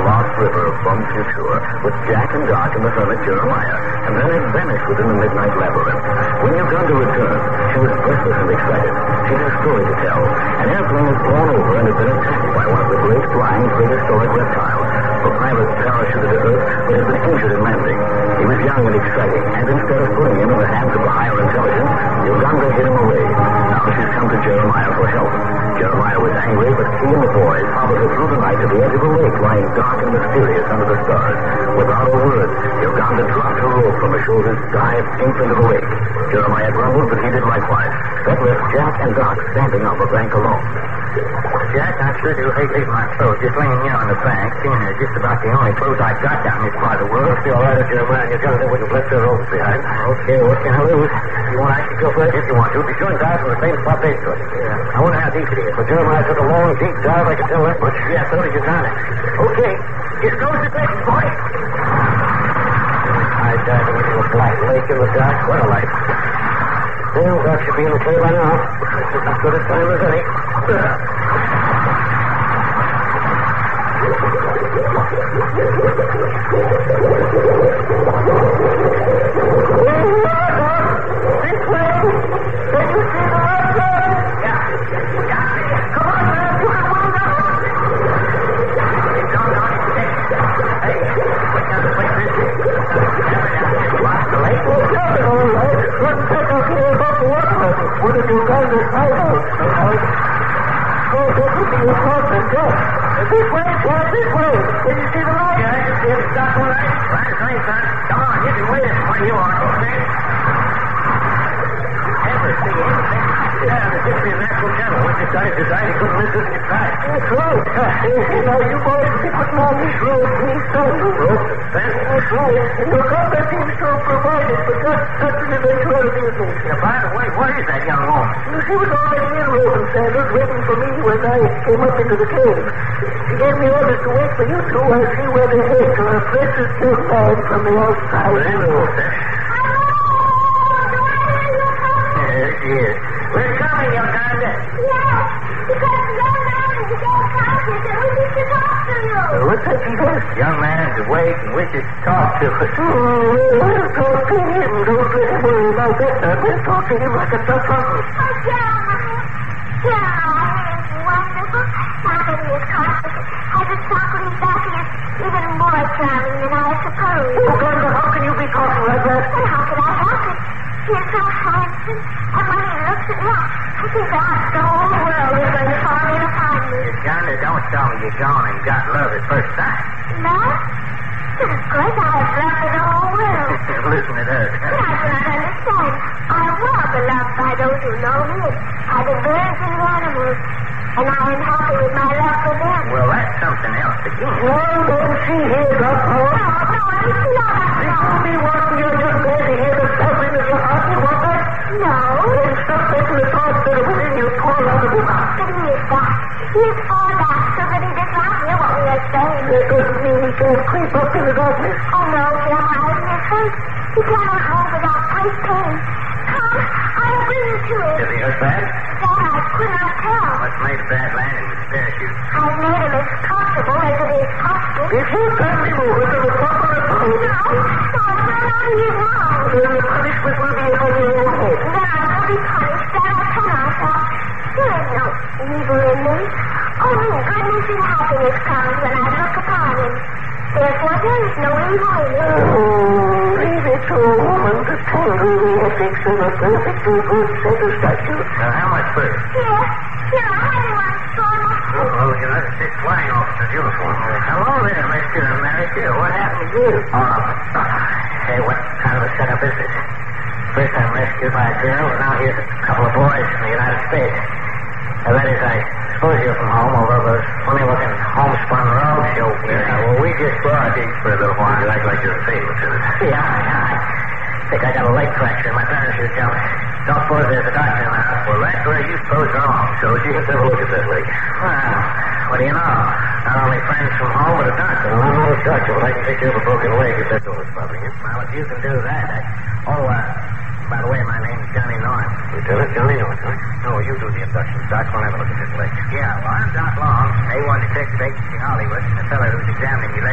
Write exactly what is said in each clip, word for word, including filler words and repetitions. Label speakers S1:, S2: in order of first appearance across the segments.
S1: Lost River of Bum Future with Jack and Doc and the hermit Jeremiah, and then it vanished within the midnight labyrinth. When Uganda returned, she was breathless and excited. She had a story to tell. An airplane had flown over and had been attacked by one of the great flying prehistoric reptiles. The pilot parachuted to Earth, but had been injured in landing. He was young and exciting, and instead of putting him in the hands of the higher intelligence, Uganda hid him away. Now she's come to Jeremiah for help. Jeremiah was angry, but he and the boys followed her through the night to the edge of a lake lying dark and mysterious under the stars. Without a word, Uganda dropped her rope from her shoulders, dived deep into the lake. Jeremiah grumbled, but he did likewise. That left Jack and Doc standing on the bank alone.
S2: Jack, I sure do hate leaving my clothes just laying here on the bank, seeing they're just about the only clothes I got down this part of the world.
S1: Be all right if Jeremiah and Uganda wouldn't have left their ropes behind.
S2: Okay, what can I lose? You want to actually go first? If you want to. Be sure and dive from the same spot they stood. Yeah. I wonder how deep it is.
S1: Well, Jeremiah took a long, deep dive. I can tell that much.
S2: Yeah, so did Uganda. Okay, just go to the base, boy.
S1: I dived into a black lake in the dark. What a life. Well, Doc should be in the cave by now. This is as good a time as any.
S2: This way, Jack, this way. Did you see the light? Yeah, I can see it. Stop all right. Right as rain, son. Come on, you can wait it where you are, okay? Ever see anything? Yeah, there seems to be a natural channel. Once you started to die, you couldn't miss this in your tracks. That's right. You know, you boys be putting on these roads and these stones. Ropes and fence? That's right. And your combat seems to have provided for just such an eventuality as this. Yeah, by the way, what is that young woman? She was already in Rosen Sanders waiting for me when I came up into the cave. She gave me orders to wait for you two while she went ahead to her precious young man from the outside.
S1: Hello, sir.
S2: There she is. We're coming, Uganda.
S3: Yes, because the young man is again conscious and wishes to talk to you.
S2: Uh, what's that she says? Young man's awake and wishes to talk to us.
S3: Oh,
S2: we'll talk to him. Don't let him worry about that. We'll talk to him like a tough uncle.
S3: Oh, Jeremiah. Jeremiah is wonderful. Now that he is conscious, has a sparkling back and is even more charming than I suppose.
S2: Oh, Glenda, how can you be talking like that?
S3: And how can I help it? He is so handsome, and when he looks at me, I think the whole world is going to fall in upon me.
S2: Uganda, don't tell me you're gone and got love at first sight.
S3: Love? But of course I have love for the whole world.
S2: Listen to her.
S3: But I do not understand. I was beloved by those who know me, by the birds and the animals, and I am happy with my love for them.
S2: Well, that's something else again.
S3: Well, don't see here, Doctor. No, no, it's not.
S2: You told me once you're just going to hear the suffering of your heart. You want that?
S3: No.
S2: Then stop making the thoughts that are within you pour out of your mouth.
S3: But he is back. He is far back so that he does not hear what we are saying.
S2: That doesn't mean he can't creep up in the darkness.
S3: Oh, no, Jeremiah, he is hurt. He cannot hold without great pain. Come, I will bring you to him.
S2: Is he hurt bad?
S3: That I could not tell.
S2: What's made a bad landing with the parachute?
S3: I've made him as comfortable as it is possible.
S2: If you can't be moved to the top of the
S3: No,
S2: phone,
S3: no, I'm not in his mouth.
S2: then the punishment will be on your own head.
S3: Then I will be punished, that I cannot help. There is no evil in me. Only goodness and happiness comes when I look upon him. Therefore, there is no evil in me.
S2: Oh, leave it to a woman to tangle the ethics of a perfectly good set of statutes. Now, how much first?
S3: Here, here, I have one, Stormy.
S2: Oh, you're not a sick flying officer's uniform. Hello there, Mister America. What happened to you? Oh, hey, what kind of a setup is this? First I'm rescued by a girl, and now here's a couple of boys from the United States. Now, that is, I suppose you're from home, although those funny-looking homespun robes show... Yeah, well, we just brought these for a little while. You act like you're afraid, Lieutenant. Yeah, yeah, I think I got a leg fracture in my parachute jump. Don't suppose there's a doctor in the house. Well, that's where you suppose they're off. So you can have a look at that leg. Well, what do you know? Not only friends from home, but a doctor. Well, I'm not a doctor, but I can take care of a broken leg if that's all that's bothering you. Well, if you can do that, I... Oh, uh, by the way, my name's Johnny North. Lieutenant Johnny North, huh? No, you do the inductions, Doc. I'll have a look at this leg. Yeah, well, I'm Doc Long, A one Detective Agency Hollywood, and the fellow who's examining your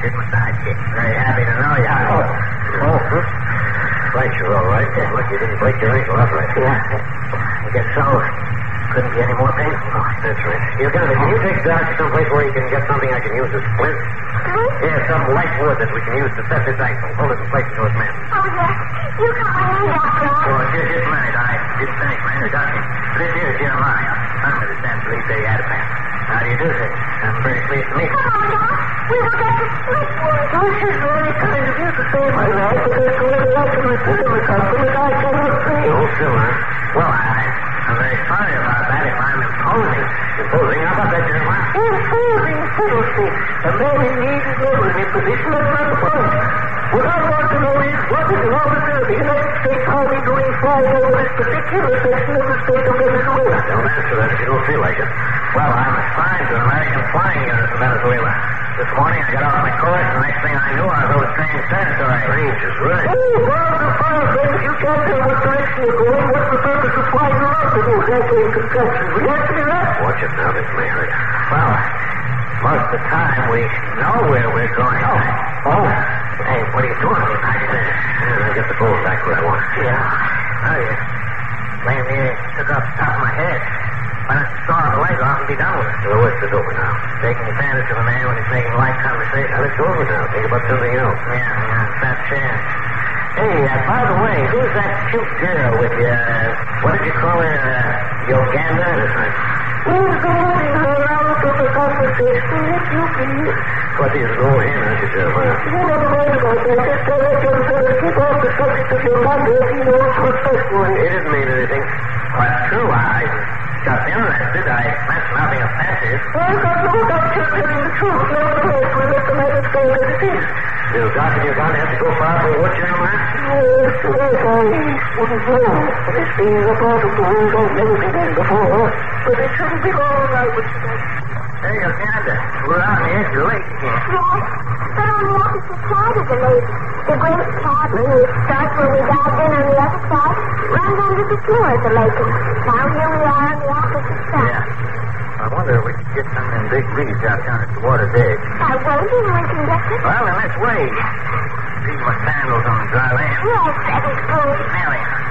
S2: Just my sidekick. Very happy to know you.
S1: Oh. Oh, huh? Right, you're all right. Yeah, look, you didn't break your ankle, that's right.
S2: Yeah. I guess so. Couldn't be any more painful.
S1: Oh, that's right. You got it. Can you take Doc to someplace where he can get something I can use as splint?
S3: Splint?
S1: Yeah, some light wood that we can use to set this ankle. Hold it in place until it's mended.
S3: Oh, yes. You got my hand out, Doc.
S2: Oh, just, just a minute. I didn't finish my introduction. This is Jeremiah, son of the San Felipe Adipant. How do you do, sir? I'm very pleased to meet you.
S3: Come on, Doc. We will get the splint wood.
S1: Oh, this is really kind of you to say my life, but there's a little less in the cinema company. I cannot see. Oh, still, huh?
S2: Well, I, I'm very sorry about that if I'm imposing.
S1: Imposing? How about that, Jeremiah? Imposing fiddlestick. A man in need is never in a position of not the point. What I want to know is, what is wrong with the United States Army doing flying over this particular section of the state of Venezuela? Don't answer that if you don't feel like it.
S2: Well, I'm assigned to an American flying unit in Venezuela. This morning I got off my course, and the next thing I knew, I was over strange territory.
S1: Strange is right. Oh, well, the fire things, you can't tell what direction you're going. What's the purpose of flying around to those echoing contraptions? We have to be right. Watch it now, this may hurt.
S2: Well, most of the time we know where we're going. Oh,
S1: Oh.
S2: hey, what are you doing?
S1: I uh, get the phone back where I want it.
S2: Yeah. Oh, you laying here, took off the top of my head. Why don't you saw the leg off and be done with it?
S1: The worst is over now.
S2: Taking advantage of a man when he's making light conversation.
S1: Now, it's over now. Think about something else.
S2: Yeah, yeah, fat chance. Hey, uh, by the way, who's that cute girl with you? Uh, what did you call her? Uh, Yoganda?
S1: That's right.
S3: Who's going around to the conversation with you, please?
S1: What is going in, aren't you, Jeremiah?
S3: You never mind about that. Just tell that young fellow to keep off the subject of your mother if he knows what's best for him.
S1: It didn't mean anything.
S2: Well, that's true. I got interested. I meant nothing offensive.
S3: Well, I've got no doubt you're telling the truth. Nevertheless, we let the matter stay as it is.
S1: Is Doc and your gun have to go far for what, Jeremiah?
S3: Yes, yes, I wouldn't know. This being a part of the world I've never been in before. But it shouldn't be long, I would say.
S2: Hey, Yoganda, we're out on the edge of the lake again.
S3: Yes, but on the opposite side of the lake. The great cabin, which starts where we dived in on the other side, runs under the floor of the lake. And now here we are on the opposite side.
S2: Yeah. I wonder if we could get some of them big reeds out down at the water's edge.
S3: By waiting, we can get them.
S2: Well, then let's wait. Leave my sandals on the dry land.
S3: Yes, that is good.
S2: There we are.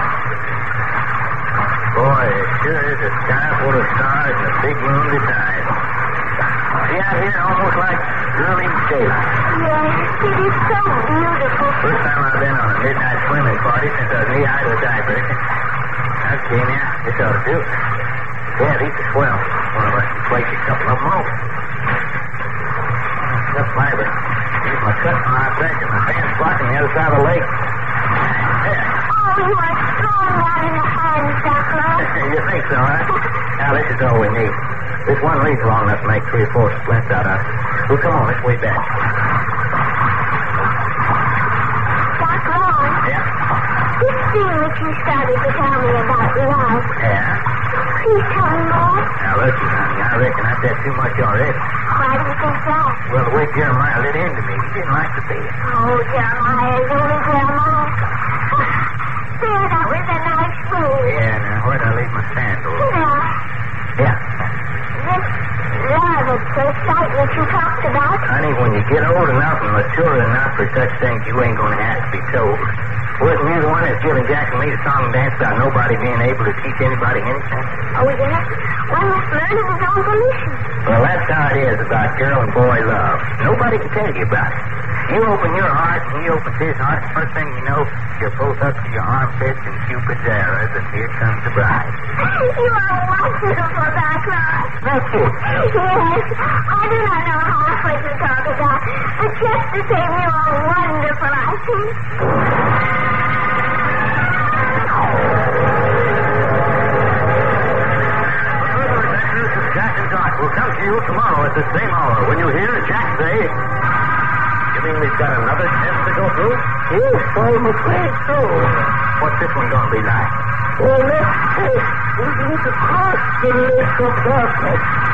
S2: Boy, it sure is a sky full of stars and a big moon besides. See out here, almost like early daylight.
S3: Yes, it is so beautiful.
S2: First time I've been on a midnight swimming party since I was knee-high to a diaper. Okay, now, this ought to do it. Yeah, these are swell. One of us can place a couple of them over. Enough fiber. Use my cut on my back and my hands blocking the other side of the lake. There.
S3: Oh, you are strong out in the hands, Doctor.
S2: You think so, huh? Now, this is all we need. This one reed's long enough to make three or four splints out of it. Well, come on, let's way back.
S3: Doc Long.
S2: Yeah?
S3: This scene which you started to tell me about love.
S2: Yeah?
S3: Please tell me more.
S2: Now, listen, honey, I reckon I've said too much already.
S3: Why do you think that?
S2: Well, the way Jeremiah lit into me, he didn't like to see it.
S3: Oh, Jeremiah is only Jeremiah. There, that was a nice move.
S2: Yeah, now, where'd I leave my sandals?
S3: Now,
S2: Yeah.
S3: this love at first sight that you talked about.
S2: Honey, when you get old enough and mature enough for such things, you ain't going to have to be told. Wasn't you the one that's giving Jack and me the song and dance about nobody being able to teach anybody anything?
S3: Oh, yes. One must learn of his own volition.
S2: Well, that's how it is about girl and boy love. Nobody can tell you about it. You open your heart and he opens his heart, and first thing you know, you're both up to your armpits in Cupid's arrows, and here comes the bride.
S3: You are wonderful, Doc Long.
S2: Thank you.
S3: Yes, I do not know how much to talk about, but just the same, you are wonderful, I think.
S2: Further adventures of Jack and Doc will come to you tomorrow at the same hour when you hear Jack say, "You mean we've got another test to go through?"
S3: Yes, I'm afraid so.
S2: What's this one going to be like?
S3: Well, let's test. We need to cross the lake of darkness.